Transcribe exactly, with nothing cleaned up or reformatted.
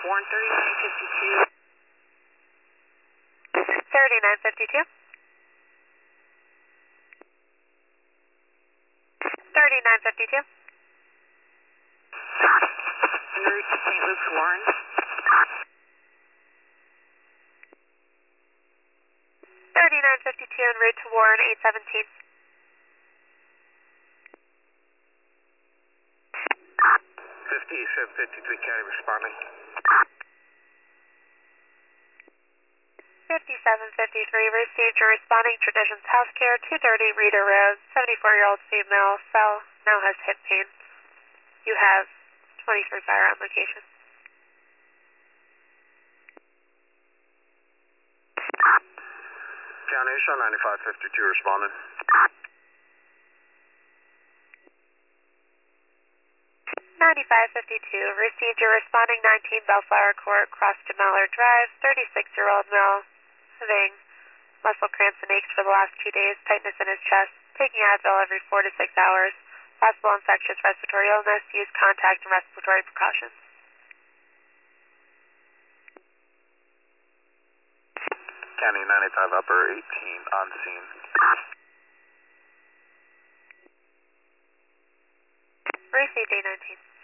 Warren thirty-nine fifty-two. thirty-nine fifty-two. thirty-nine fifty-two. En route to Saint Luke's Warren. thirty-nine fifty-two en route to Warren eight seventeen. fifty-seven fifty-three County responding. fifty-seven fifty-three received your responding Traditions Healthcare, two thirty Reader Road, seventy-four-year-old female, fell, now has hip pain. You have twenty-three firearm location. County Show ninety-five fifty-two responding. ninety-five fifty-two received your responding nineteen Bellflower Court, cross to Mallard Drive, thirty-six-year-old male, having muscle cramps and aches for the last two days, tightness in his chest, taking Advil every four to six hours, possible infectious respiratory illness, use contact and respiratory precautions. County ninety-five upper eighteen on scene. Received eight nineteen.